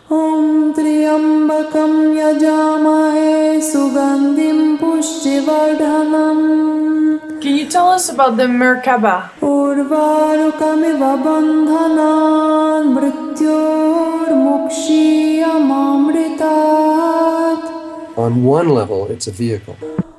Om Triambakam Yajamahe Sugandhim Pushtivardhanam. Can you tell us about the Merkaba? Urvarukamiva bandhanan mrityor mukshiyamamritat. On one level, it's a vehicle.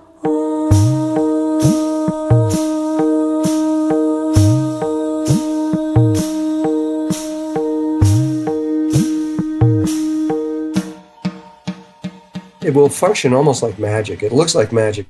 It will function almost like magic. It looks like magic.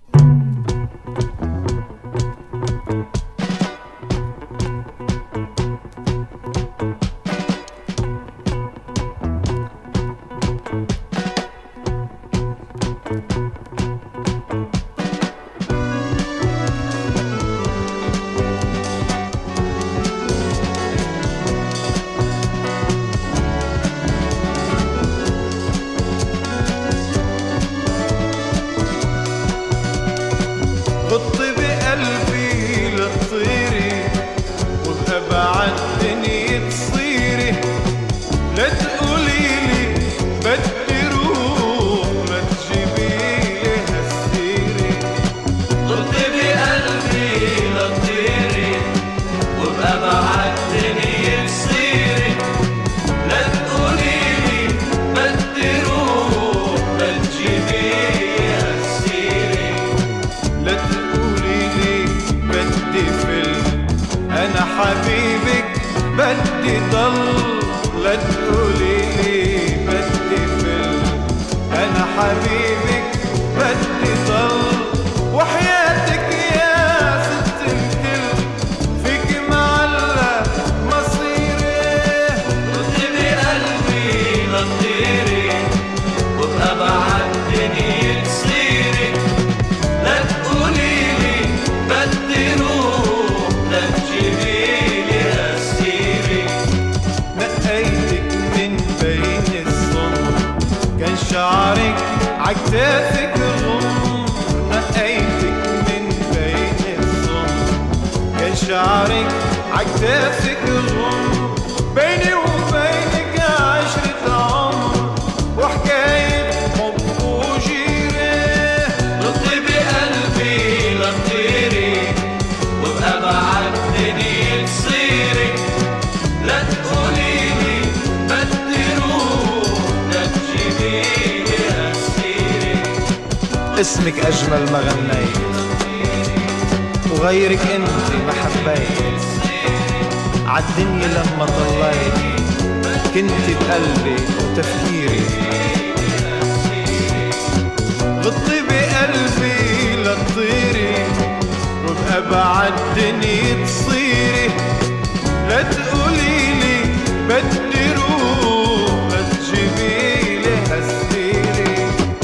عكتافك غم نقيتك من بين الظلم كان شعرك عكتافك غم بيني وبينك عشرة عمر وحكاية حب وجيرة رضي بقلبي لطيري وبأبعد دنيا تصيري لا تقوليلي بدي روح لا تجيبيلي اسمك أجمل ما غنيت وغيرك أنت ما حبيت عالدنيا لما طليت كنت بقلبي وتفكيري غطي بقلبي لتطيري وبأبعد دنيا تصيري لا تقوليلي بدي روح لا تجيبيلي هالسيري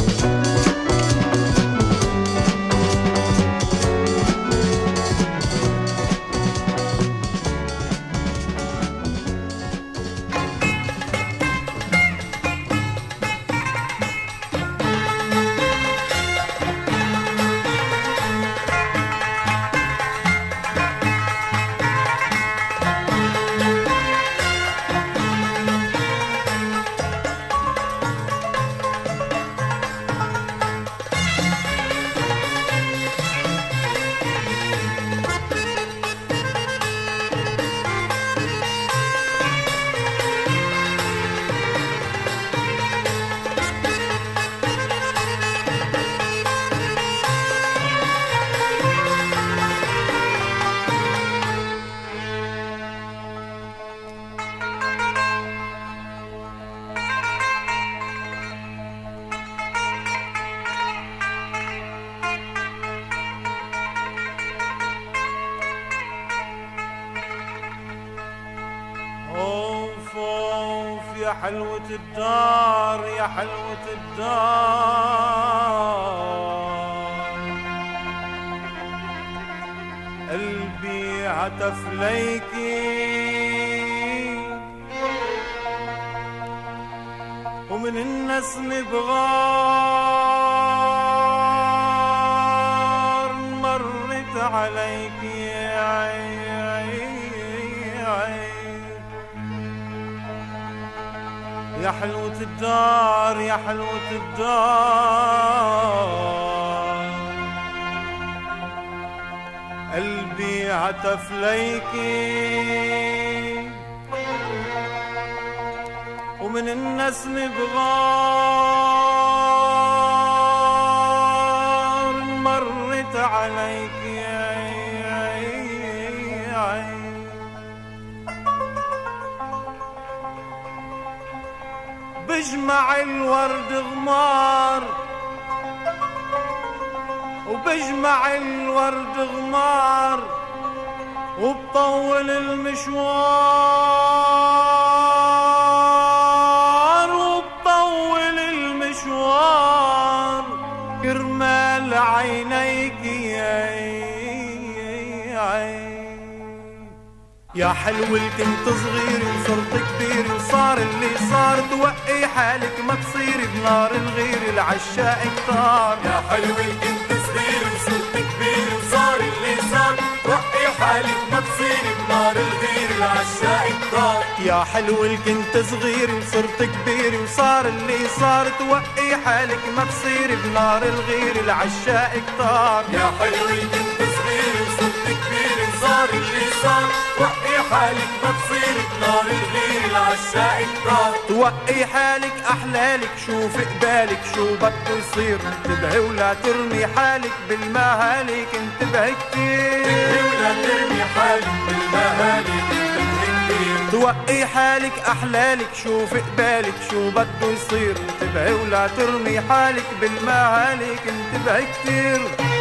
يا حلوة الدار يا حلوة الدار قلبي عطف ليكي ومن النسم بغار مرت عليكي يا حلوة الدار يا حلوة الدار قلبي عطف ليكي ومن النسم بغار مرت عليكي بجمع الورد غمار وبجمع الورد غمار وبطول المشوار وبطول المشوار كرمال عينيك يا حلو الكنت صغير وصرت كبير وصار اللي صار توقي حالك ما تصير بنار الغير العشاق كتار يا حلو الكنت صغير وصرت كبير وصار اللي صار توقي حالك ما تصير بنار الغير العشاق كتار يا حلو الكنت صغير وصرت كبير وصار اللي صار توقي حالك ما تصير بنار الغير العشاق كتار يا حلو الكنت صغير وصرت كبير وصار اللي صار توقي حالك ما تصير بنار الغير العشاق كتار توقي حالك احلالك شوف قبالك شو بده يصير انتبهي ولا ترمي حالك بالمهالك انتبهي كتير انتبهي ولا ترمي حالك بالمهالك انتبهي كتير توقي حالك احلالك شوف قبالك شو بده يصير انتبهي ولا ترمي حالك بالمهالك انتبهي كتير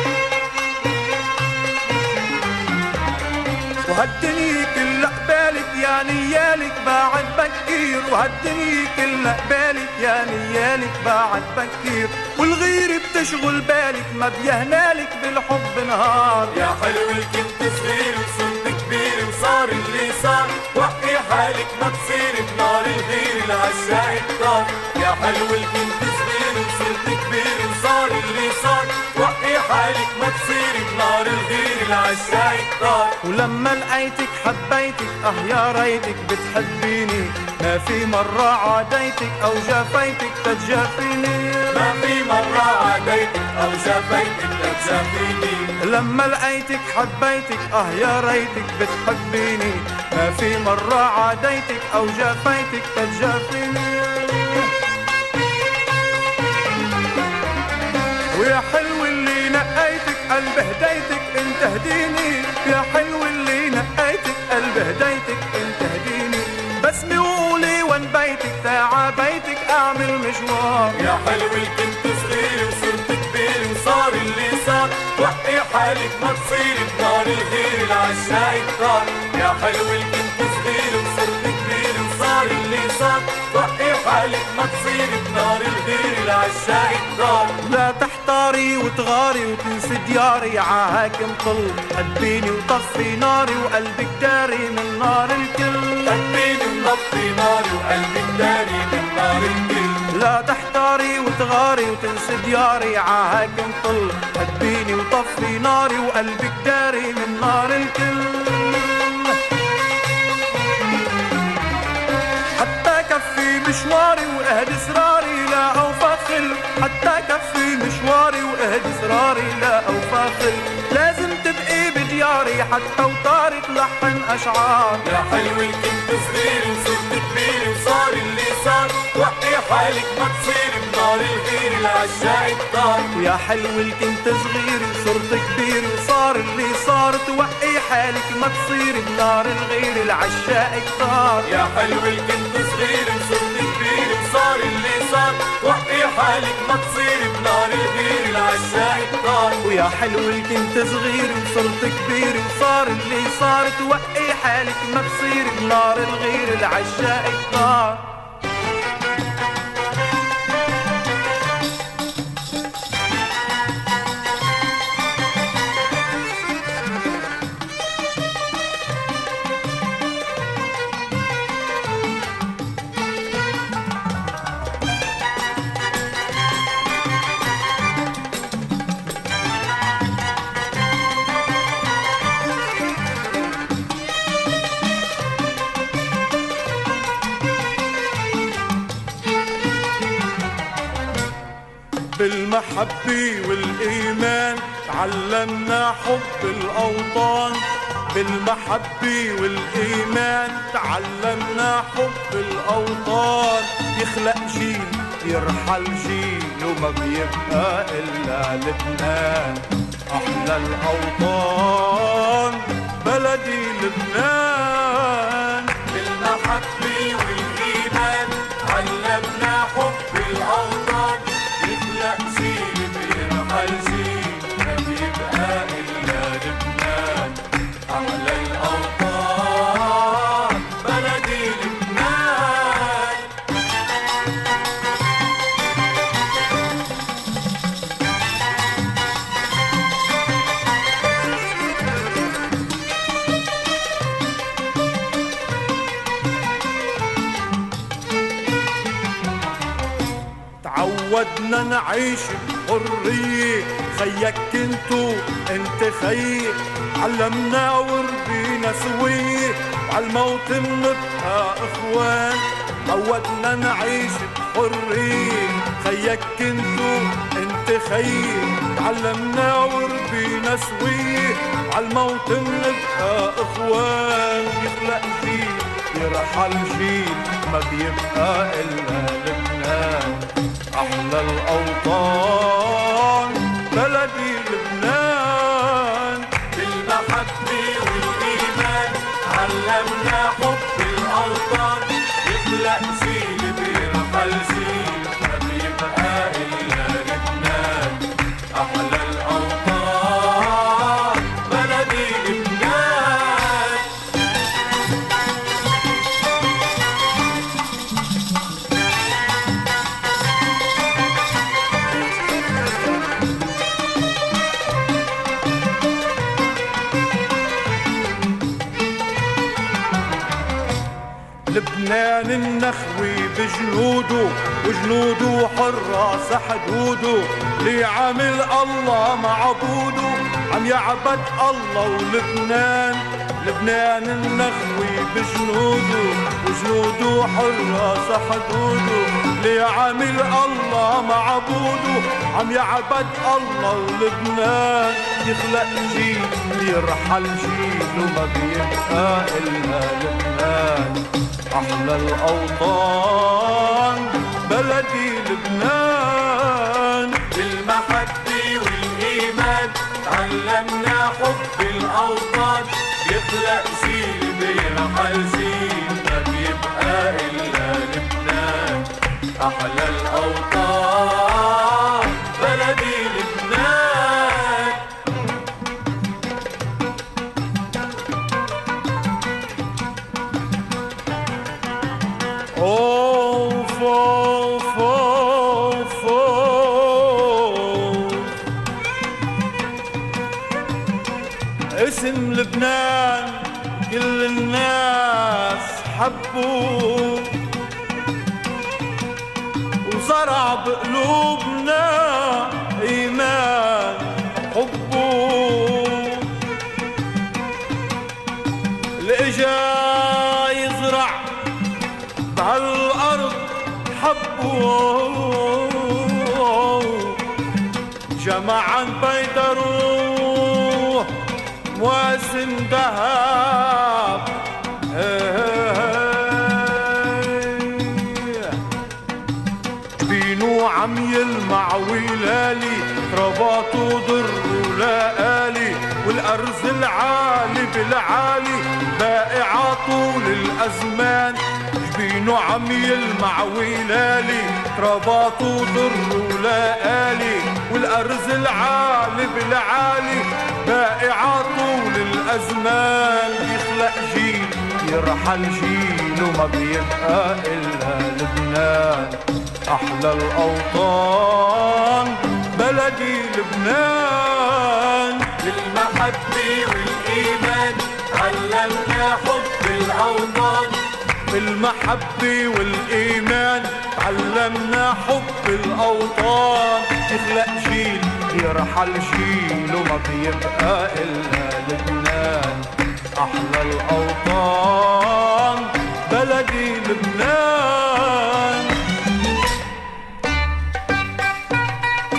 وهالدنيا كلها قبالك يا نيالك بعد بكير وهالدنيا كلها قبالك يا نيالك بعد بكير والغير بتشغل بالك ما بيهنالك بالحب نهار يا حلو الكنت صغير وصرت كبير وصار اللي صار وقي حالك ما تصير بنار الغير العشاق كتار يا حلو الكنت صغير وصرت كبير وصار اللي صار وقي حالك ما تصير بنار الغير العشاق كتار ولما لقيتك حبيتك يا ريتك بتحبيني ما في مرة عاديتك أو جافيتك تتجافيني ما في مرة عاديتك أو جافيتك تتجافيني لما لقيتك حبيتك يا ريتك بتحبيني ما في مرة عاديتك أو جافيتك تتجافيني ويا حلو اللي نقيتك قلب هديتك انت هديني يا حلو اللي نقيتك قلب هديتك انت هديني بسمي وقولي وين بيتك تاع بيتك اعمل مشوار يا حلو الكنت صغير وصرت كبير وصار اللي صار وقي حالك ما تصير بنار الغير العشاق كتار يا حلو الكنت صغير وصرت كبير وصار اللي صار وقي حالك ما تصير بنار الغير العشاق كتار لا تحتاري وتغاري وتنسي دياري عهاكم طل حبيني وطفي ناري وقلبك داري من نار الكل حبيني ونطفي ناري وقلبك داري من نار الكل لا تحتاري وتغاري وتنسي دياري عهاكم طل حبيني وطفي ناري وقلبك داري من نار الكل حتى كفي مشواري واهدي اسراري لا اوفاخل حتى كفي مشواري واهدي اسراري لا اوفاخل لازم تبقي بدياري حتى وطاري تلحن اشعار يا حلو الكنت صغير وصرت كبير وصار اللي صار وقي حالك ما تصير بنار الغير العشاق كتار يا حلو الكنت صغير وصرت كبير وصار اللي صار توقي حالك ما تصير بنار الغير العشاق كتار يا حلو الكنت صغير وصرت كبير وصار اللي صار وقي حالك ما تصير بنار الغير العشاق كتار ويا حلو الكنت صغير وصرت كبير وصار اللي صار توقي حالك ما تصير بنار الغير العشاق كتار بالمحبة والإيمان تعلمنا حب الأوطان. بالمحبة والإيمان تعلمنا حب الأوطان. يخلق جيل يرحل جيل وما بيبقى إلا لبنان. أحلى الأوطان بلدي لبنان. بالمحبة والإيمان علمنا حب الأوطان. يخلق جيل بيرحل جيل ما بيبقى إلا لبنان. أحلى الأوطان بلدي لبنان. تعودنا نعيش بحرية. خيك كنتو انت خيي. علمنا وربينا سوية وعالموت منبقى اخوان. تعودنا نعيش بحرية. خيك كنتو انت خيي. علمنا وربينا سوية وعالموت منبقى اخوان. يخلق جيل يرحل جيل ما بيبقى إلا لبنان. أحلى الأوطان بلدي لبنان. بالمحبة والإيمان علمنا حب الأوطان. يخلق جيل بيرحل جيل ما بيبقى إلا لبنان. أحلى الأوطان بلدي لبنان. لبنان النخوي بجنوده وجنوده حراس حدوده. لي عامل الله معبوده عم يعبد الله ولبنان. لبنان النخوي بجنوده وجنوده حراس حدوده. لي عامل الله معبوده عم يعبد الله ولبنان. يخلق جيل يرحل جيل وما بيبقى إلا لبنان. أحلى الأوطان بلدي لبنان. بالمحبة والإيمان علمنا حب الأوطان. يخلق جيل بيرحل جيل ما بيبقى إلا لبنان. أحلى الأوطان بلدي لبنان. أوف أوف أوف أوف. اسم لبنان كل الناس حبوه وزرع بقلوبنا إيمان حبه. الإجا يزرع بهالأرض حبه. جمعا بيدروه مواسم ذهب. جبينو عم يلمع ويلالي. رباطو ضر ولقالي. والأرز العالي بالعالي بائع طول الأزمان. جبينو عم يلمع ويلالي. رباطو ضر ولقالي. والأرز العالي بالعالي بائع طول الأزمان. يخلق جيل يرحل جيل وما بيبقى إلا لبنان. أحلى الأوطان بلدي لبنان. بالمحبة والإيمان علمنا حب الأوطان. بالمحبة والإيمان علمنا حب الأوطان. يخلق جيل يرحل جيل وما بيبقى إلا لبنان. أحلى الأوطان بلدي لبنان.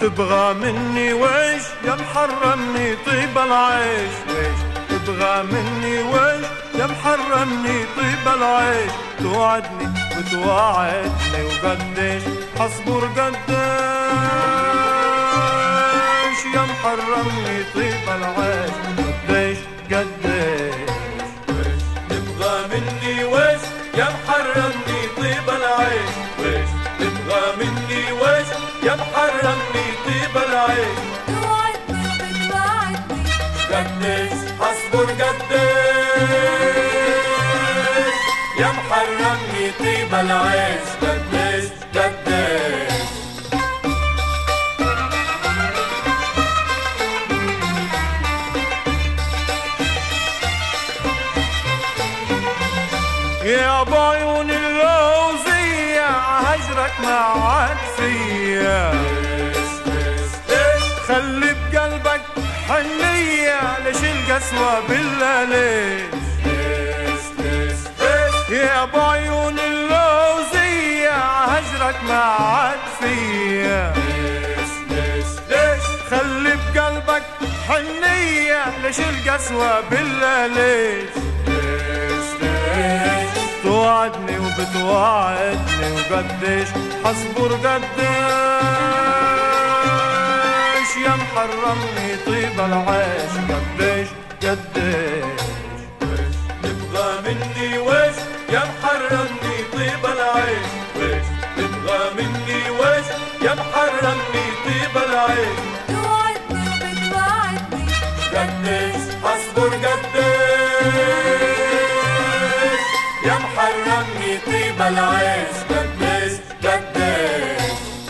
تبغى مني ويش يا محرمني طيب العيش ويش تبغى مني ويش يا محرمني طيب العيش توعدني وتواعدني وقديش حصبر قديش يا محرمني طيب العيش قديش قديش ويش تبغى مني ويش يا محرمني طيب العيش ويش تبغى مني ويش يا محرمني طيب العيش توعدني وبتوعدني قديش حصبر قديش يا محرمني طيب العيش قديش قديش يا بعيون اللوزية هجرك ما عاد فيا خلي بقلبك حنية ليش القسوة بالله ليش يا بعيون اللوزية هجرك ما عاد فيا خلي بقلبك حنية ليش القسوة بالله ليش توعدني وبتوعدني وقديش حصبر قديش يا محرمني طيب العيش قديش قديش ويش تبغى مني ويش يا محرمني طيب العيش ويش تبغى مني ويش يا محرمني طيب العيش توعدني وبتوعدني قديش حصبر قديش يا محرمني طيب العيش قديش قديش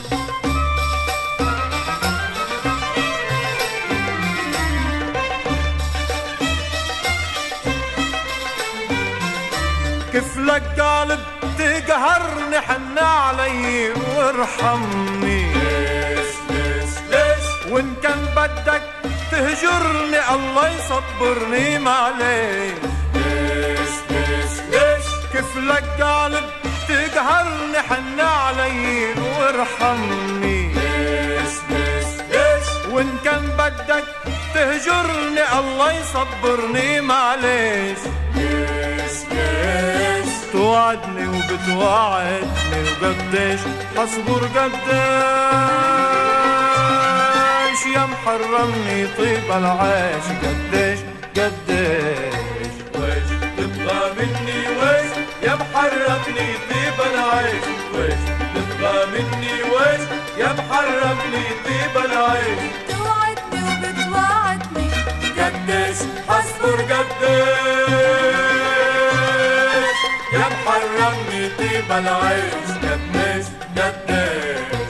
كيف لك قالب تقهرني حن علي وارحمني وان كان بدك تهجرني الله يصبرني معليش كيف لك قالب تقهرني حن علي وارحمني وان كان بدك تهجرني الله يصبرني معليش توعدني وبتوعدني وقديش حصبر قديش يا محرمني طيب العيش قديش قديش ويش تبغى مني ويش يا محرمني طيب العيش ويش تبغى مني ويش يا محرمني طيب العيش توعدني وبتوعدني قديش حصبر قديش يا محرمني طيب العيش قديش قديش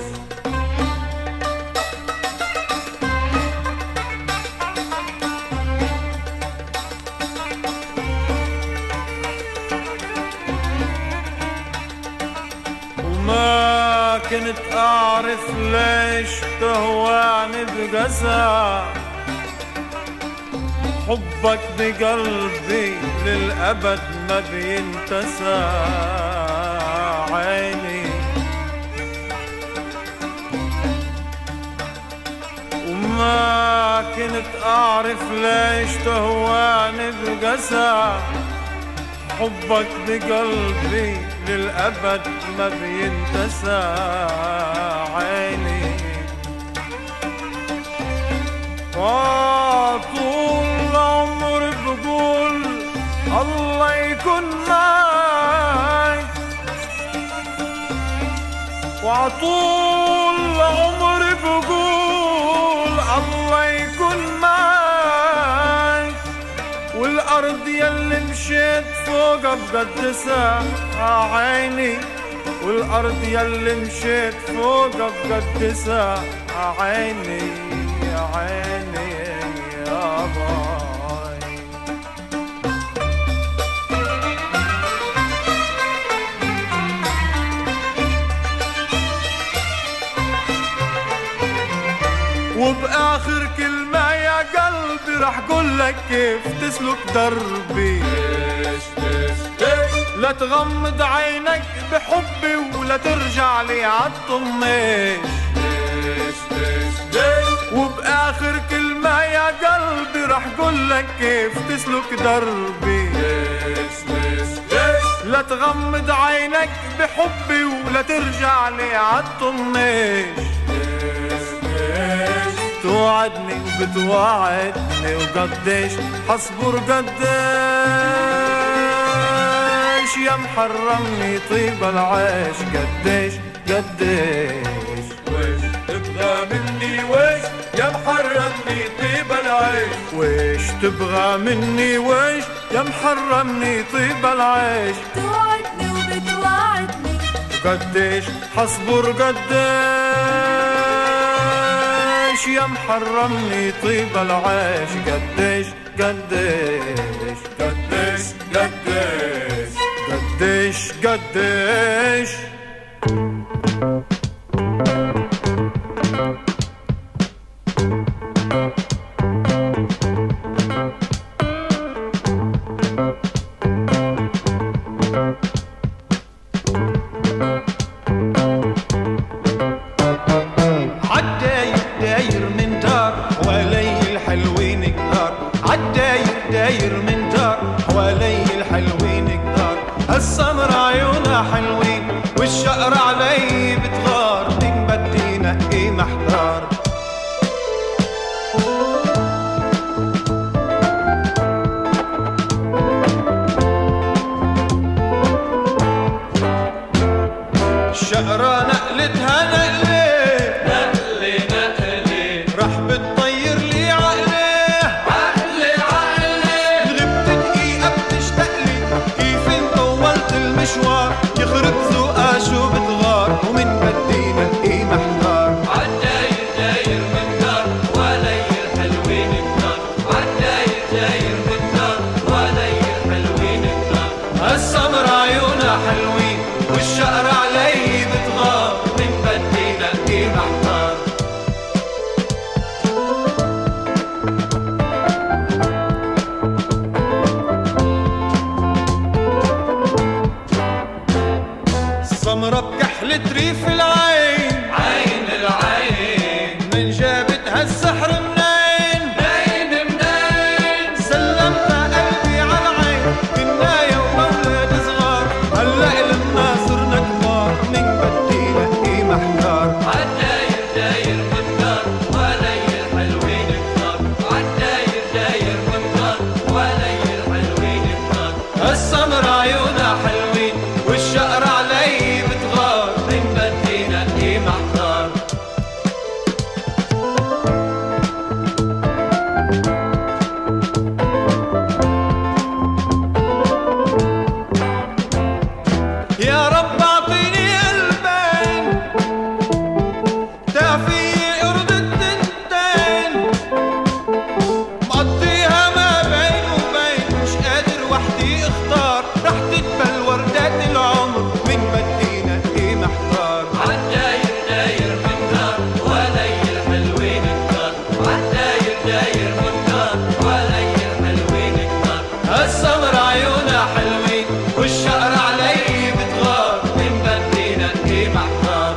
وما كنت أعرف ليش تهواني بقسى حبك بقلبي للأبد ما بينتسى عيني وما كنت أعرف ليش تهواني بقسى حبك بقلبي للأبد ما بينتسى عيني وطول العمر بقول الله يكون معي وعطول العمر بقول الله يكون معي والأرض يلي مشيت فوقها بقدسها عيني والأرض يلي مشيت فوقها بقدسها عيني يا عيني يا باي وبآخر كلمة يا قلبي رح قولك كيف تسلك دربي لا تغمض عينك بحبي ولا ترجع لي عالطميش وبآخر كلمة يا قلبي رح قولك كيف تسلك دربي. لا تغمض عينك بحبي ولا ترجع لي عالطنيش. توعدني وبتوعدني وقديش حصبر قديش يا محرمني طيب العيش. قديش قديش ويش تبغى مني ويش يا محرمني طيب العيش. ويش تبغى مني ويش يا محرمني طيب العيش. توعدني وبتوعدني قديش حصبر قديش يا محرمني طيب العيش. قديش قديش قديش قديش قديش قديش السمر عيونها حلوين والشقر علي بتغار. مين بدي نقي محتار. الشقرة نقلتها نقلة نقلة نقلة رح بتطير لي عقلي عقلي عقلي. غبت دقيقة بتشتقلي كيف طولت المشوار. يخرب ذوقها شو بتغار ومن بدي نقي محتار. عالداير داير من دار وليل حلوين النار. عالداير داير من دار وليل حلوين النار. السمر عيونها حلوين والشقر علي بتغار. من بدي نقي محتار. السمرة بكحلة ريف العين عين العين. من جابتها السحر منين منين منين. سلمتها قلبي عالعين كنايا وأولاد صغار. هلأ لما صرنا كبار من بدي نقي محتار. عالداير داير من دار وليل حلوين النار. عالداير داير من دار وليل حلوين النار. السمر عيونها حلوين والشقر علي بتغار. من بدي نقي محتار. يا رب اعطيني قلبين تعفي قرب التنتين. مقضيها ما بين وبين مش قادر وحدي اختار. رح تدبل وردات العمر من بدي نقي محتار. عالداير داير من دار وليل حلوين النار. عالداير داير من دار وليل حلوين النار. السمر عيونها حلوين والشقر علي بتغار. من بدي نقي محتار.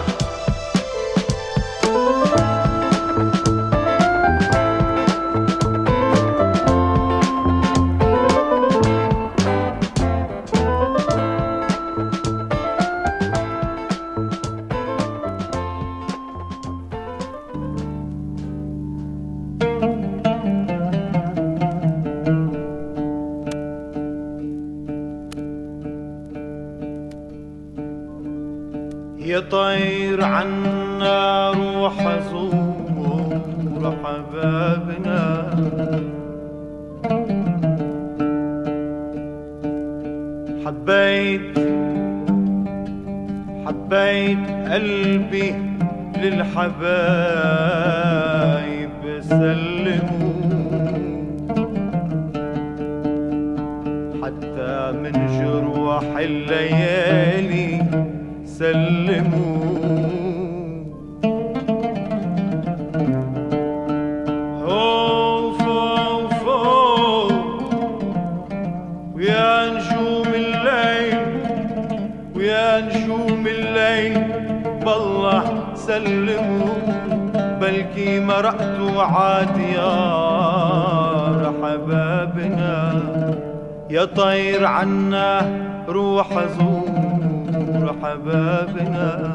يا طير عنا روح أزور حبابنا. حبيت قلبي للحبايب سلموا. حتى من جروح الليالي سلموا. هوف هوف هوف ويا نجوم الليل ويا نجوم الليل بالله سلموا. بلكي بكي مرقت وعاد يا حبابنا يا طير عنا روح زور حبابنا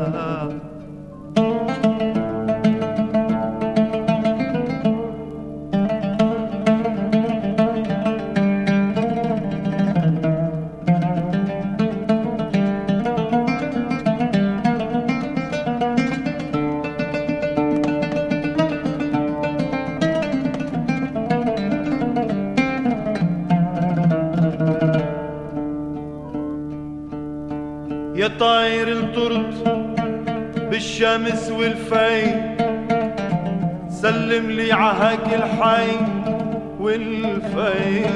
يا طاير الطرد بالشمس والفي سلم لي عهاك الحي والفي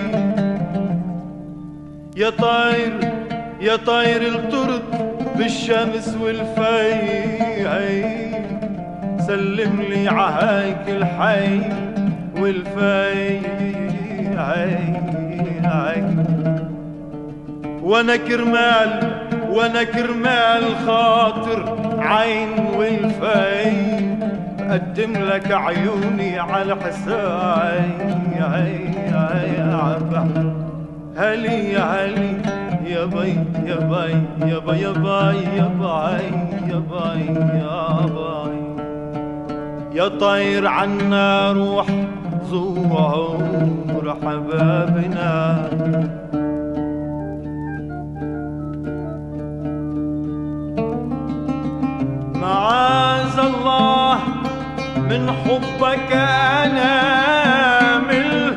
يا طاير الطرد بالشمس والفي سلم لي عهاك الحي والفي وانا كرمال خاطر عين والفي بقدم لك عيوني على حساي هلي يا هلي يا باي يا باي يا باي يا باي يا باي يا باي يا باي يا طير عنا روح زور حبابنا معاذ الله من حبك أنامل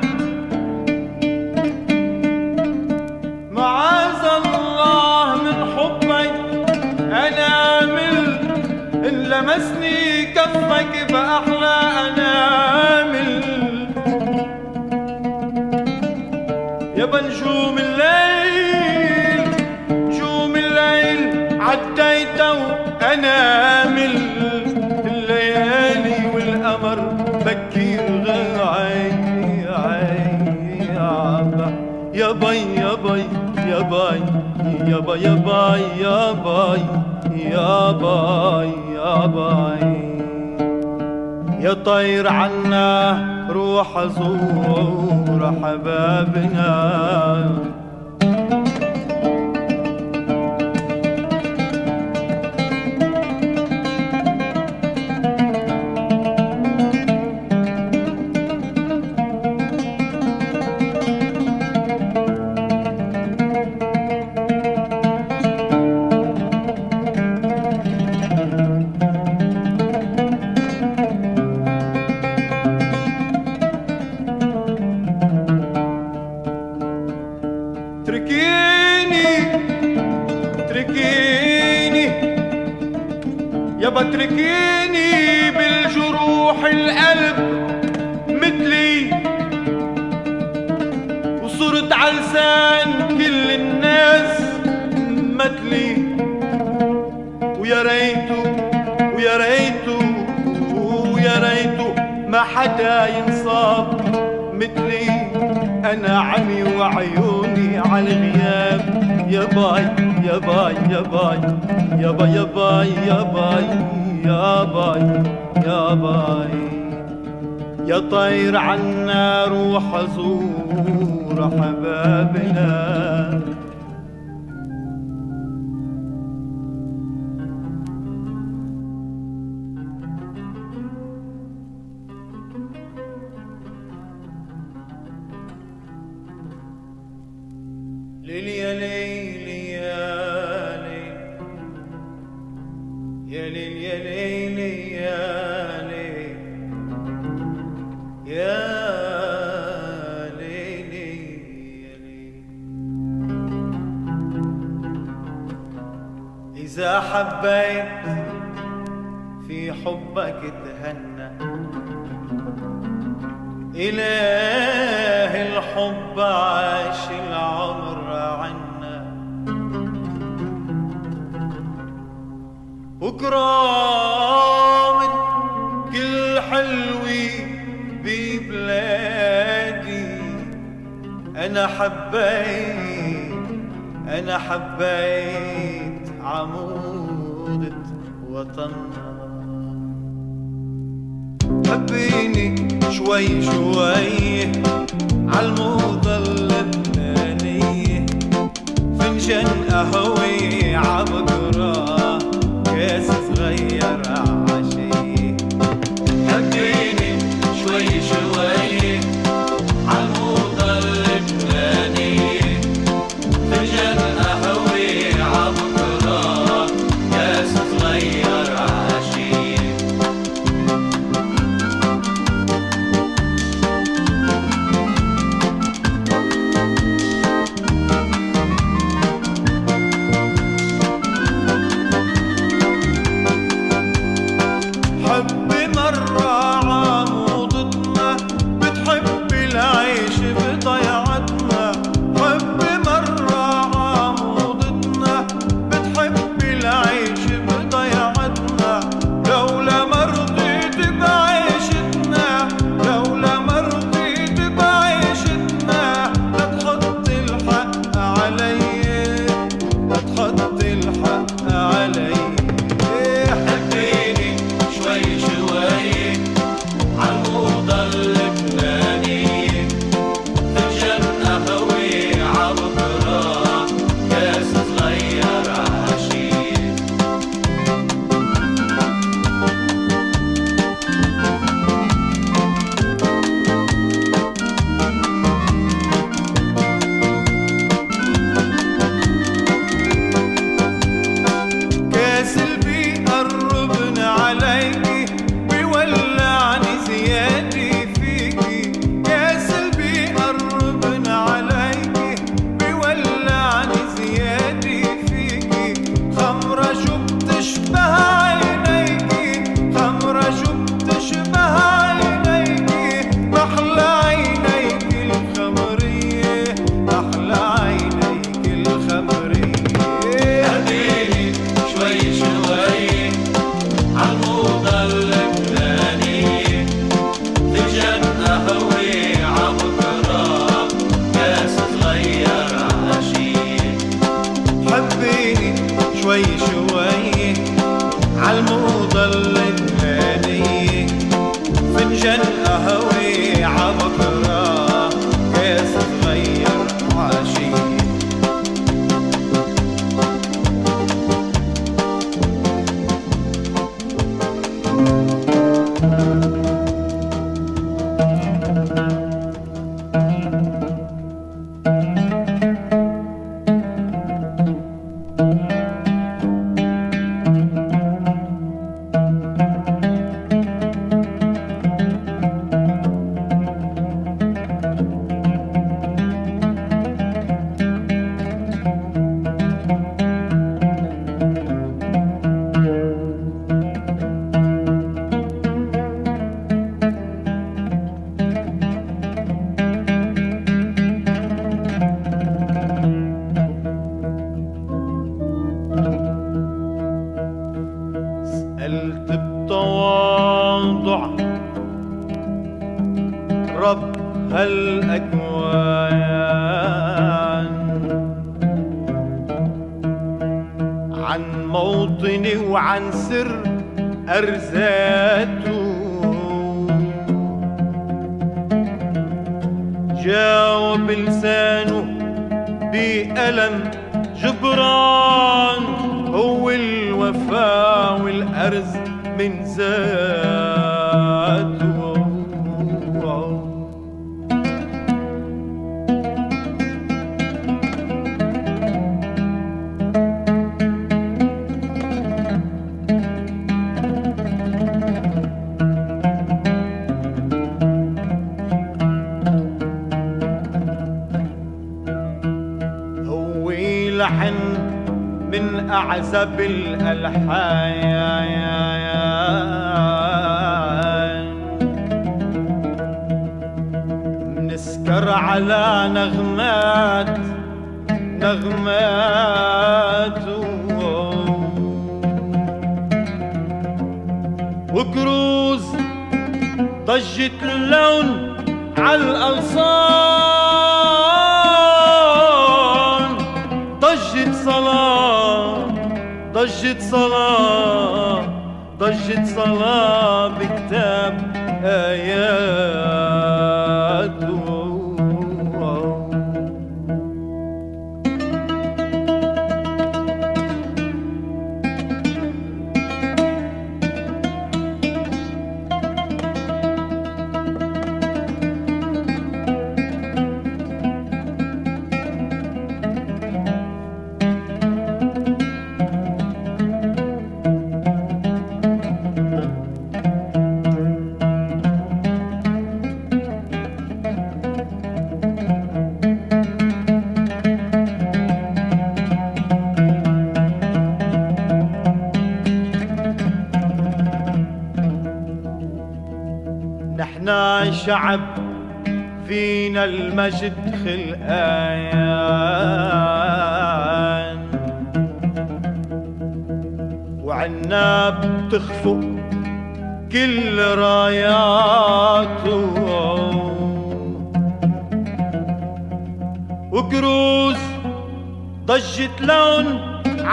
معاذ الله من حبك أنامل إن لمسني كفك بأحلى أنامل يا بنجوم الليل نجوم الليل عديت أنامل الليالي والقمر بكير غاي يا باي يا باي يا باي يا باي يا باي يا باي يا باي يا باي يا طير عنا روح زور حبابنا بتركيني بالجروح القلب مثلي وصرت علسان كل الناس مثلي ويا ريتو ويا ريتو ويا ريتو ما حدا ينصاب مثلي انا عمي وعيوني على الغياب يا باي يا باي يا باي يا باي يا باي يا باي يا باي يا باي يا طير عنا روح زور حبابنا ليلي يا ليلي يا ليل يا ليلي يا ليل يا ليلي يا ليل إذا حبيت في حبك تهنى إله الحب عاش العمر عنا وكرامة كل حلوي ببلادي أنا حبيت عمودة وطننا حبيني شوي شوي عالموضة اللبنانية فنجان قهوي عبقرة كاس صغير عشية حبيني شوي شوي عالموضة اللبنانية فنجان قهوي عبقرة كاس صغير عشية حبي مرة عموضتنا بتحب العيش بضيعتنا حبي مرة عموضتنا بتحب العيش بضيعتنا لولا ما رضيت بعيشتنا لولا ما رضيت بعيشتنا لا تحط الحق علي لا تحط الحق علي حبيني شوي شوي عالموضة اللبنانية فنجان قهوي عبقرة كاس صغير عشية كاس اللي بيقربنا عليكي بيولعني زيادة فيكي كاس اللي بيقربنا عليكي بيولعني زيادة فيكي خمرة شو بتشبه عينيكي خمرة شو بتشبه عينيكي محلى عينيكي الخمرية محلى عينيكي الخمرية حبيني شوي شوي عالموضة اللبنانية فنجان قهوي عبقرة كاس صغير عشية حبيني شوي شوي عالموضة اللبنانية فنجان قهوي عبقرة كاس صغير عشية سألت بتواضع رب هالأكوان عن موطني وعن سر أرزاته جاوب لسانه بألم جبران هو الوفاء والأرز من ذاته هو لحن من أعزب الألحان نسكر على نغمات وكروز ضجة اللون عالأغصان ضجة صلاة ضجة صلاة بكتاب شعب فينا المجد خلقان، وعناب تخفق كل راياته، وكروز ضجت لون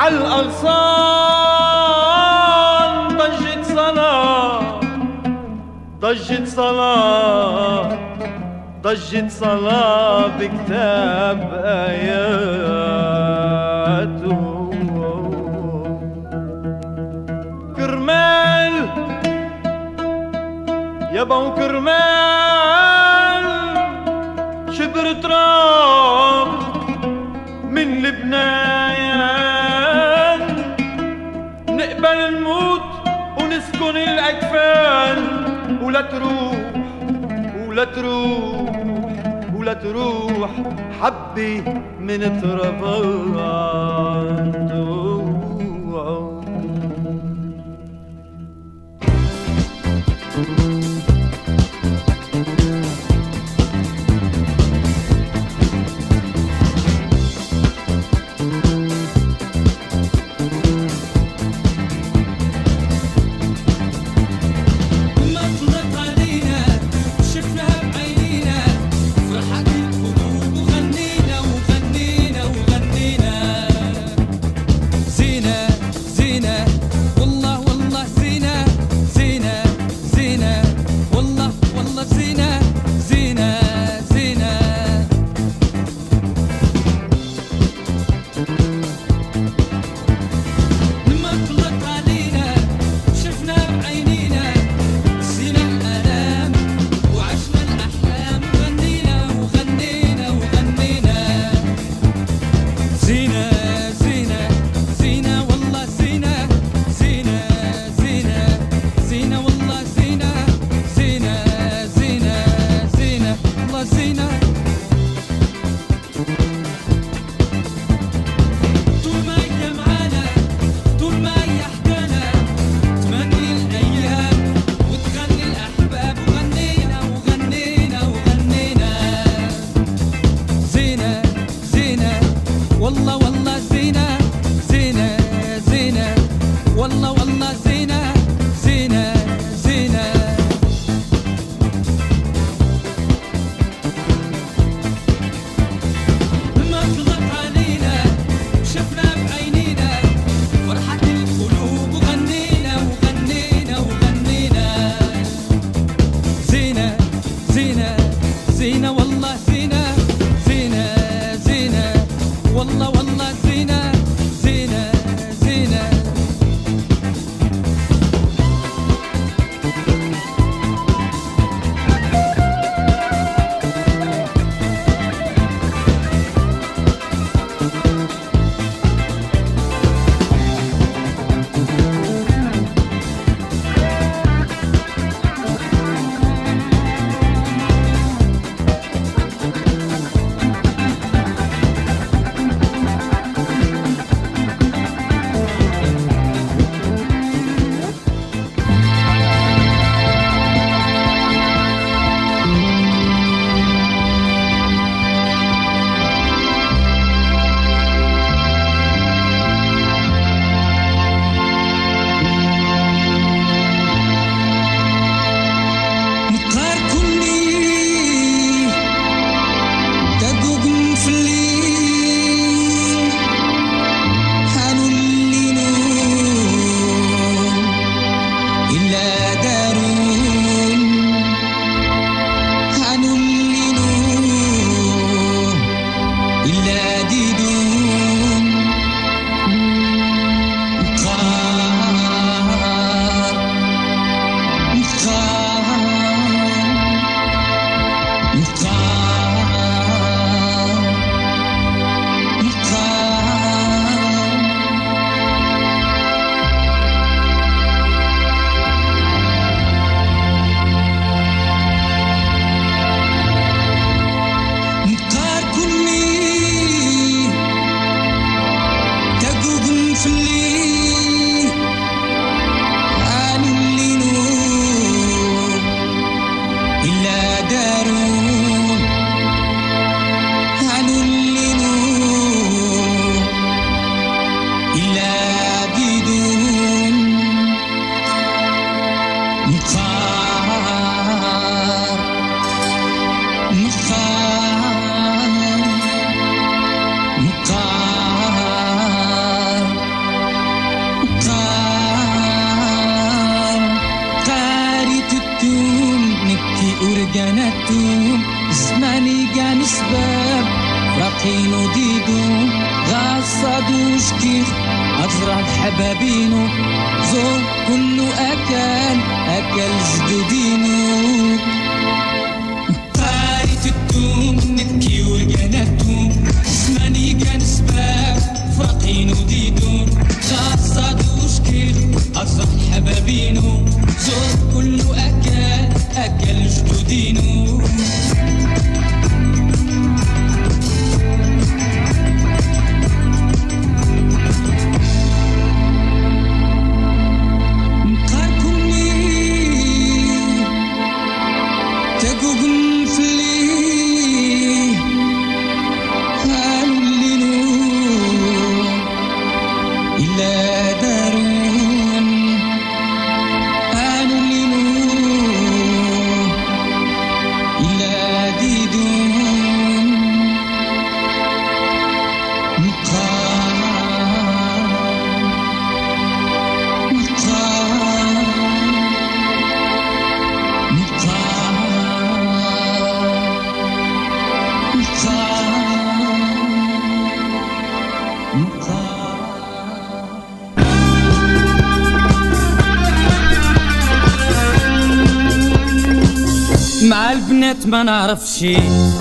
عالأغصان، ضجت صلاة ضجت صلاة ضجت صلاة بكتاب آياته. كرمال يابا وكرمال شبر تراب من لبنان، نقبل الموت ونسكن الأكفان، ولا تروح ولا تروح ولا تروح حبي من تربان. فاقينو ديدو غصدو شكيخ أزرع حبابينو زور كله أكل جدودينو فايت التوم نبكي ورقاناتو اسماني كان سباب فاقينو ديدو غصدو شكيخ أزرع حبابينو زور كله أكل جدودينو مع البنات ما نعرف شي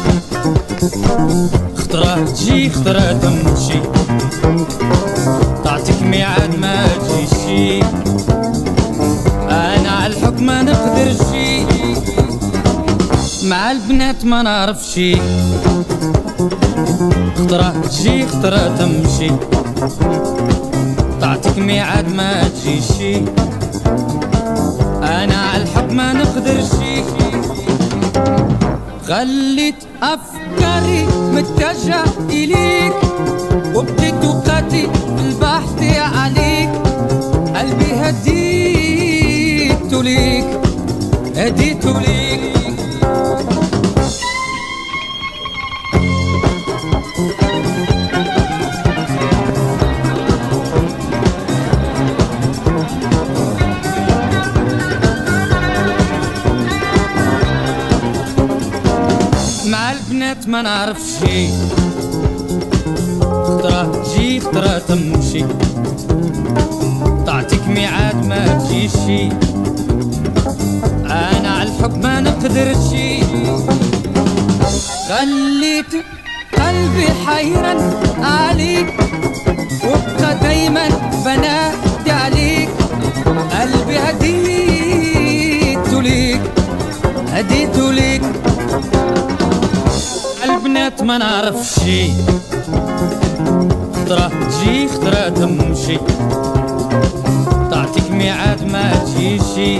خطرة تجي خطرة تمشي تعطيك ميعاد ما تجيشي أنا على الحكم ما نقدرشي مع البنات ما نعرف شي خطرة تجي خطرة تمشي تعطيك ميعاد ما تجيشي أنا على الحكم ما نقدرشي خليت أفكاري متجه إليك وبديت وقتي بالبحث عليك قلبي هديته ليك هديته ليك ما نعرف شي خطرة تجي خطرة تمشي تعطيك ميعاد ما تجيشي أنا على الحب ما نقدرشي خليت قلبي حيران عليك وابقى دايما بنادي عليك قلبي هديته ليك هديته ليك البنات ما نعرف شي خطرة تجي خطرة تمشي تعطيك ميعاد ما تجيشي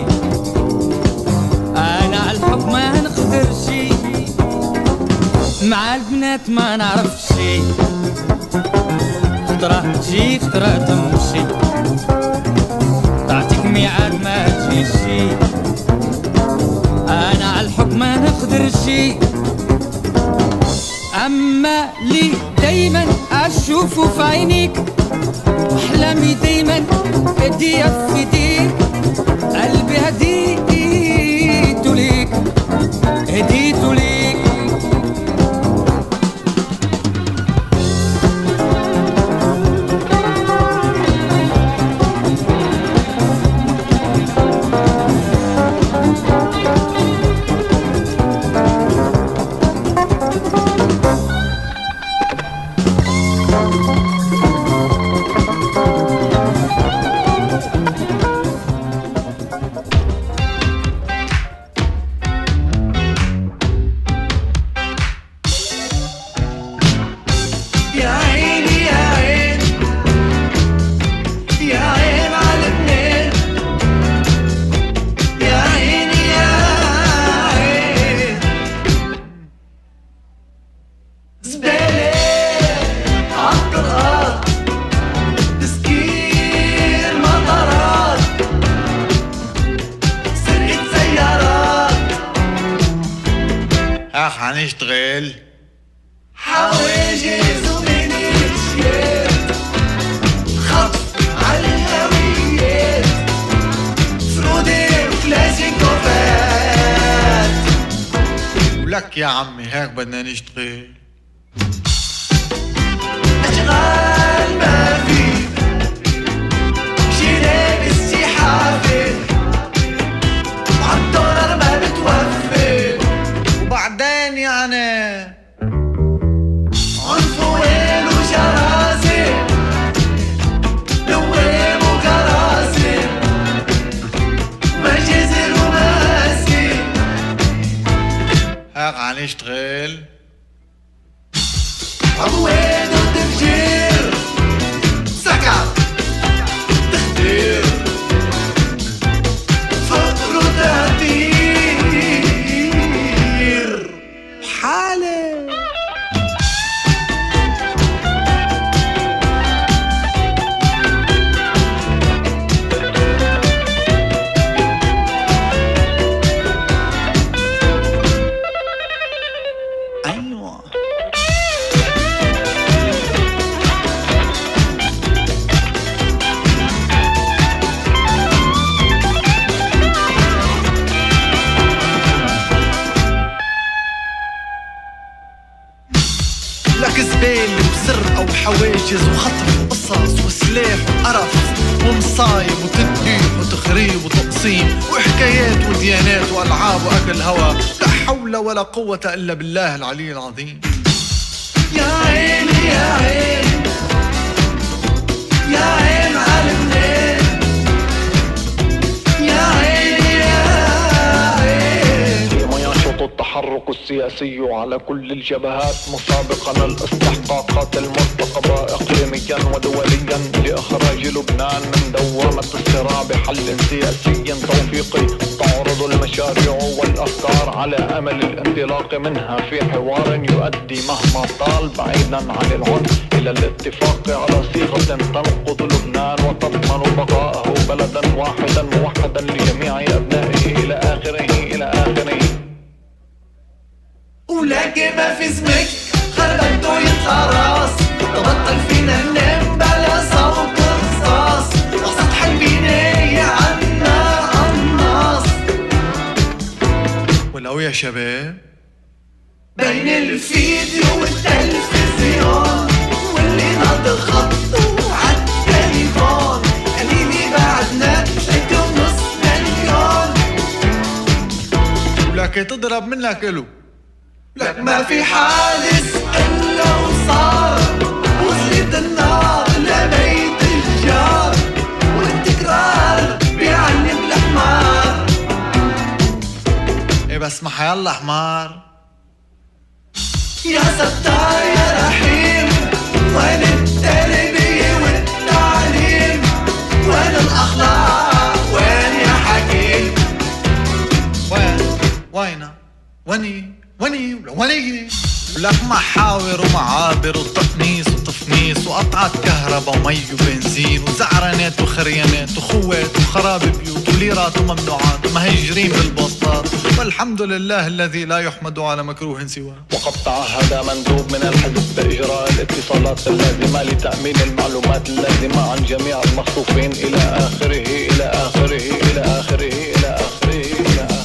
أنا على الحب ما نقدرشي مع البنات ما نعرف شي خطرة تجي خطرة تمشي تعطيك ميعاد ما تجيشي أنا على الحب ما نقدرشي أما لي دايما أشوفه في عينيك أحلامي دايما إيديا في إيديك قلبي هديته ليك هديته ليك هنشتغل حواجز ومنيشيات خطف على الهويات فرودي وكلاسيكوفات ولك يا عمي هيك بدنا نشتغل اشتغال ما في شي لابس شي حافل وعالدولار ما بتوفي وبعدين يعني عنفوان وشراسي لوام وكراسي مجازر وماسي هاق عنشتغل عبوان وتفجير سكر تخدير فقر وتهدير حالي أيوة لك زبال وسرقة وحواجز وخطف وقصص وسلاح وقرف ومصايب وتدقيق وتخريب وتقسيم وحكايات وديانات وألعاب وأكل هوا لا حول ولا قوة إلا بالله العلي العظيم يا عيني يا عين يا عين على الليل يا عيني يا عين فيما ينشط التحرك السياسي على كل الجبهات مسابقا الاستحقاقات المرتقبة إقليميا ودوليا لإخراج لبنان من دوامة الصراع بحل سياسي توفيقي تعرض المشاريع والأفكار على أمل الانطلاق منها في حوار يؤدي مهما طال بعيدا عن العنف إلى الاتفاق على صيغة تنقذ لبنان وتضمن بقاءه بلدا واحدا موحدا لجميع أبنائه إلى آخره إلى آخره. ولكن ما في اسمك خربته يطلع راس تبطل فينا ننام بلا صوت رصاص وسطح البناية عنا قناص ولو يا شباب بين الفيديو والتلفزيون واللي ناطر خطه عالتليفون قليلي بعدنا 3.5 مليون ولكن تضرب منك إلو لك ما في حادث إلا وصار وصلت النار لبيت الجار والتكرار بيعلم الحمار إيه بس ما حيالله حمار يا ستار يا رحيم وين التربية والتعليم وين الأخلاق وين يا حكيم ويني لك محاور ومعابر وتقنيص وتفنيص وقطعة كهرباء ومي وبنزين وزعرانات وخريانات وخوات وخراب بيوت وليرات وممنوعات ومهجرين بالبسطات والحمد لله الذي لا يحمد على مكروه سواه. وقد تعهد مندوب من الحزب بإجراء الاتصالات اللازمة لتأمين المعلومات اللازمة عن جميع المخطوفين إلى آخره إلى آخره إلى آخره إلى آخره إلى آخره.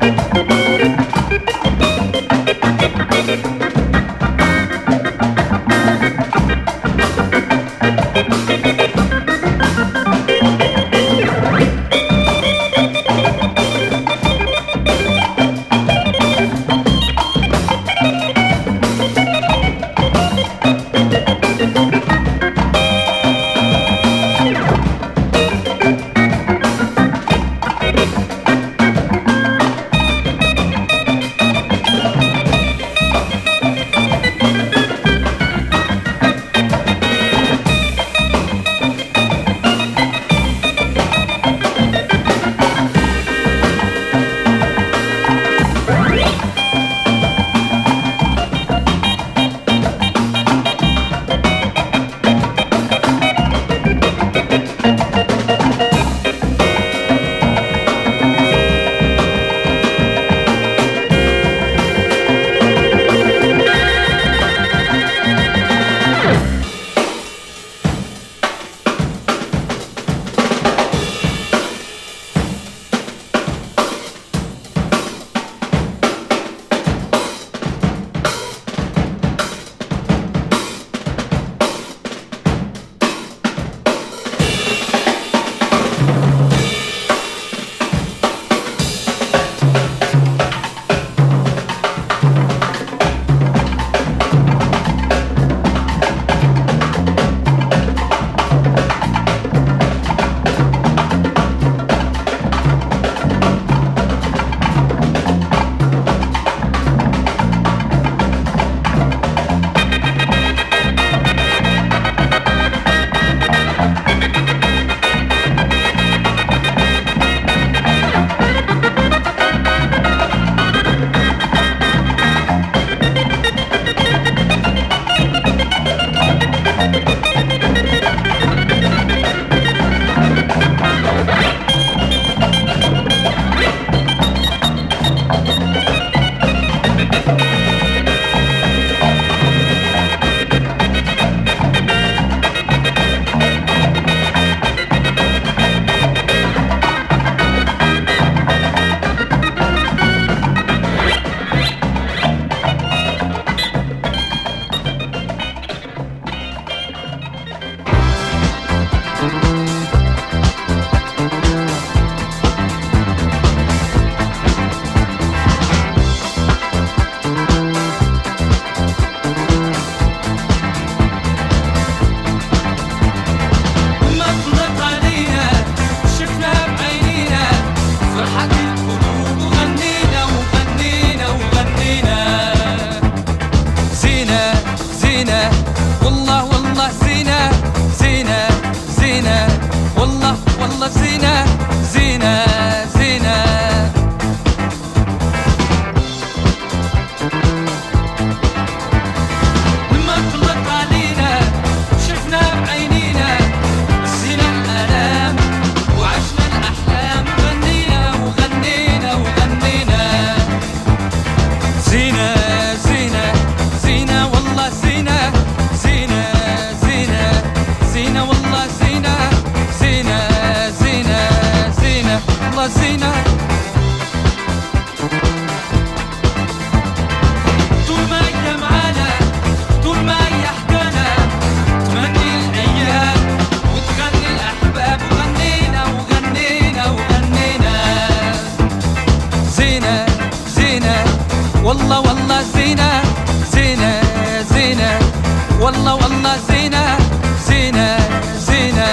والله والله زينة زينة زينة والله والله زينة زينة زينة.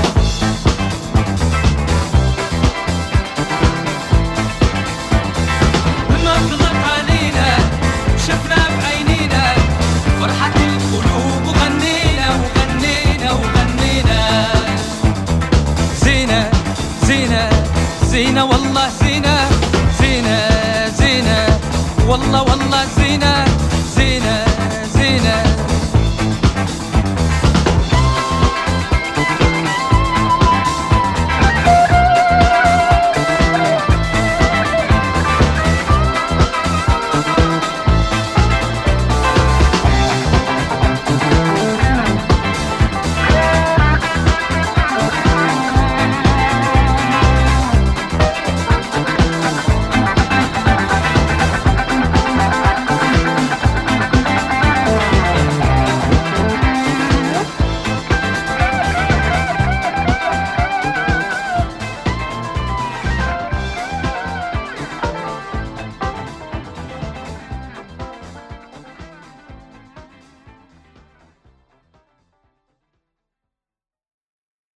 نطلق علينا شفنا بعينينا فرحة القلوب وغنينا وغنينا وغنينا. زينة زينة زينة والله زينة زينة زينة والله والله زينة